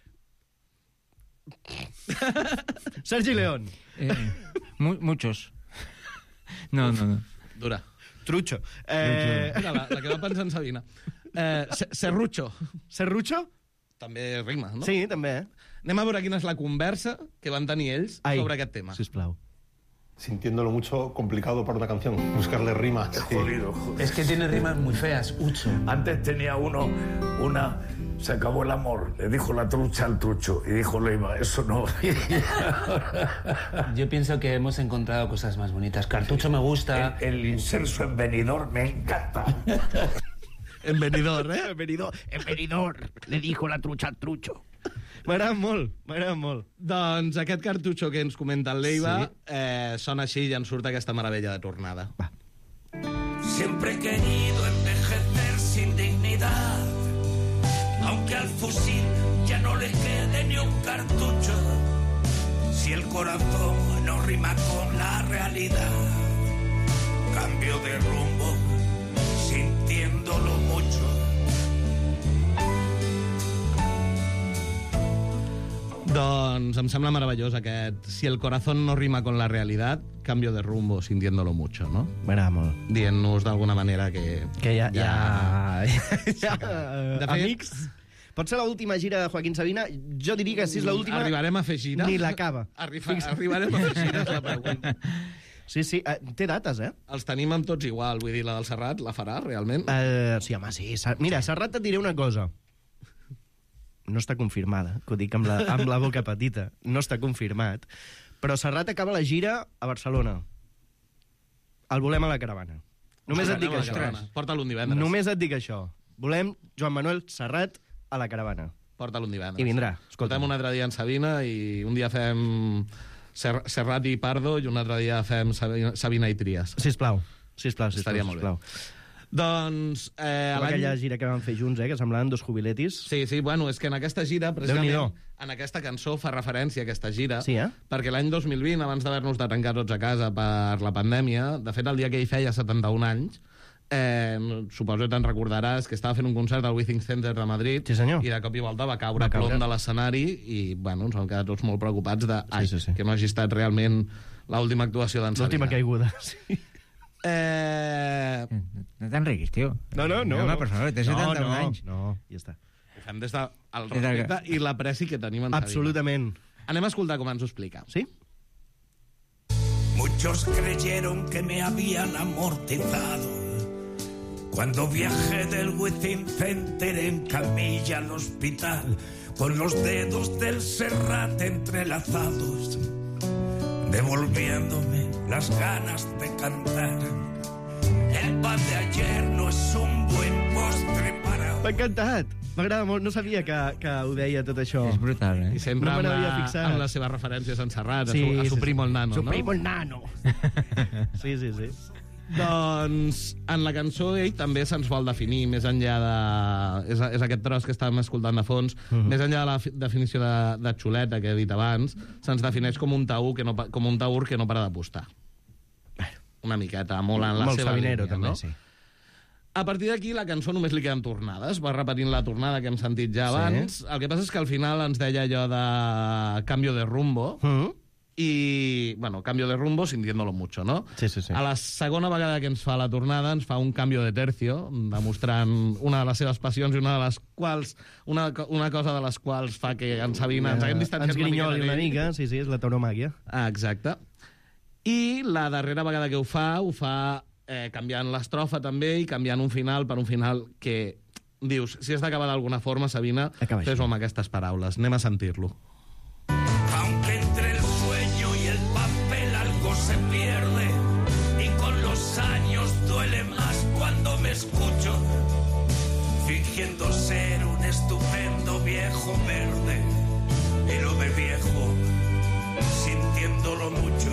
Sergi León. Muchos. No. Dura. Trucho. Mira, la que va pensar en Sabina. Serrucho. Serrucho? També rima, no? Sí, també. Anem a veure quina és la conversa que van tenir ells sobre aquest tema. Sisplau. Sintiéndolo mucho, complicado para una canción, buscarle rimas. Jodido. Es que tiene rimas muy feas, Ucho. Antes tenía se acabó el amor, le dijo la trucha al trucho, y dijo Leiva, eso no. Yo pienso que hemos encontrado cosas más bonitas. Cartucho me gusta. El inserso en Benidorm me encanta. En Benidorm, En Benidorm, le dijo la trucha al trucho. M'agrada molt. Doncs aquest cartutxo que ens comenta el Leiva sona així i ens surt aquesta meravella de tornada. Va. Siempre he querido envejecer sin dignidad, aunque al fusil ya no le quede ni un cartucho. Si el corazón no rima con la realidad, cambio de rumbo sintiéndolo mucho. Doncs em sembla meravellós aquest si el corazón no rima con la realidad, cambio de rumbo sintiéndolo mucho, no? M'agrada molt. Dient-nos d'alguna manera que ja de fet, amics, pot ser l'última gira de Joaquín Sabina? Jo diria que si és l'última... Arribarem a fer gira? Ni l'acaba. Arribarem a fer gira, és la pregunta. Sí, té dates, Els tenim amb tots igual, vull dir, la del Serrat la farà, realment? Sí, home, sí. Mira, Serrat et diré una cosa. No està confirmada, que ho dic amb la boca petita. No està confirmat. Però Serrat acaba la gira a Barcelona. El volem a la caravana. Només et dic això. Porta-lo un divendres. Només et dic això. Volem Joan Manuel Serrat a la caravana. Porta-lo un divendres. I vindrà. Escoltem un altre dia en Sabina i un dia fem Serrat i Pardo i un altre dia fem Sabina i Trias. Sisplau. Estaria molt bé. Doncs... aquella gira que vam fer junts, que semblaven dos jubiletis. Sí, bueno, és que en aquesta gira, precisament, en aquesta cançó fa referència a aquesta gira, perquè l'any 2020, abans d'haver-nos de tancar tots a casa per la pandèmia, de fet, el dia que ell feia 71 anys, suposo que te'n recordaràs que estava fent un concert al Withings Center de Madrid i de cop i volta va caure plom de l'escenari i, bueno, ens vam quedar tots molt preocupats de que no hagi estat realment l'última actuació d'en Sabina. L'última caiguda, sí. No t'enriquis, tio. No. Home, per favor, té 71 anys. No, ja està. Ho fem des del respecte i l'apreci que tenim en Sabina. Absolutament. Anem a escoltar com ens ho explica. Sí? Muchos creyeron que me habían amortizado cuando viajé del Withings Center en camilla al hospital con los dedos del Serrat entrelazados, devolviéndome las ganas de cantar. El pan de ayer no es un buen postre para... M'ha encantat. M'agrada molt. No sabia que ho deia tot això. És brutal, I sempre no amb les seves referències en Serrat, a su primo el nano, Su primo el nano. Sí. Doncs en la cançó ell també se'ns vol definir, més enllà de... És aquest tros que estàvem escoltant de fons, més enllà de la definició de xuleta que he dit abans, se'ns defineix com un taur que no para d'apostar. Una miqueta, molt en la seva línia, també, no? sí. A partir d'aquí, la cançó només li queden tornades. Va repetint la tornada que hem sentit ja abans. El que passa és que al final ens deia allò de cambio de rumbo, i, bueno, cambio de rumbo sintiéndolo mucho, ¿no? Sí. A la segona vegada que ens fa la tornada ens fa un cambio de tercio, demostrant una de les seves passions i una de les quals una cosa de les quals fa que en Sabina ens haguem distanciat una mica, sí, és la tauromàquia. Exacte. I la darrera vegada que ho fa canviant l'estrofa també i canviant un final per un final que dius, si has d'acabar d'alguna forma, Sabina, fes-ho amb aquestes paraules. Anem a sentir-lo. Aunque entre el sueño y el papel algo se pierde y con los años duele más cuando me escucho fingiendo ser un estupendo viejo verde y lo de viejo sintiéndolo mucho.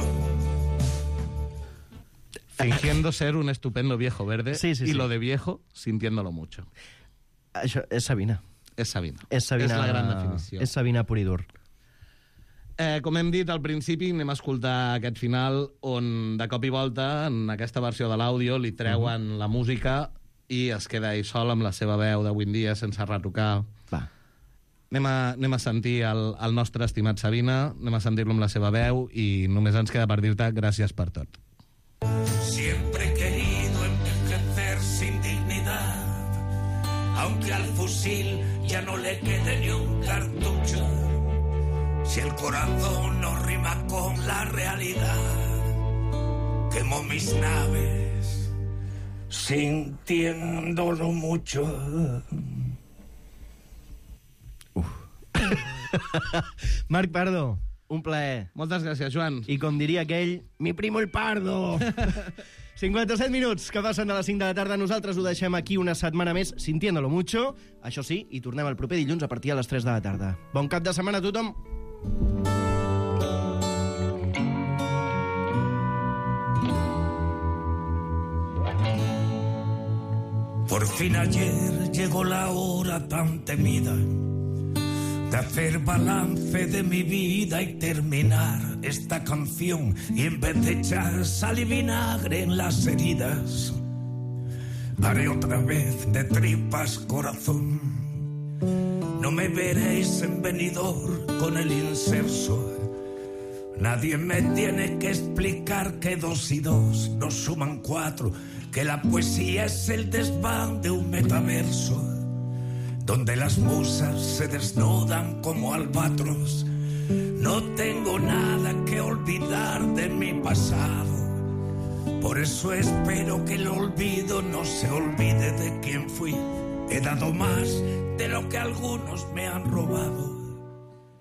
Fingiendo ser un estupendo viejo verde y lo de viejo sintiéndolo mucho. Això és Sabina. És Sabina. És la gran definició. És Sabina pur i dur. Com hem dit al principi, anem a escoltar aquest final on de cop i volta, en aquesta versió de l'àudio, li treuen la música i es queda ell sol amb la seva veu d'avui en dia sense retocar. Va. Anem a sentir el nostre estimat Sabina, anem a sentir-lo amb la seva veu i només ens queda per dir-te gràcies per tot. Siempre he querido envejecer sin dignidad, aunque al fusil ya no le quede ni un cartucho. Si el corazón no rima con la realidad, quemo mis naves sintiéndolo mucho. Marc Pardo, un plaer. Moltes gràcies, Joan. I com diria aquell, mi primo el Pardo. 57 minuts que passen a les 5 de la tarda. Nosaltres ho deixem aquí una setmana més, sintiéndolo mucho. Això sí, i tornem el proper dilluns a partir de les 3 de la tarda. Bon cap de setmana a tothom. Por fin ayer llegó la hora tan temida de hacer balance de mi vida y terminar esta canción, y en vez de echar sal y vinagre en las heridas, haré otra vez de tripas corazón. No me veréis en Benidorm con el inserso. Nadie me tiene que explicar que 2 y 2 no suman 4, que la poesía es el desván de un metaverso, donde las musas se desnudan como albatros. No tengo nada que olvidar de mi pasado, por eso espero que el olvido no se olvide de quién fui. He dado más de lo que algunos me han robado.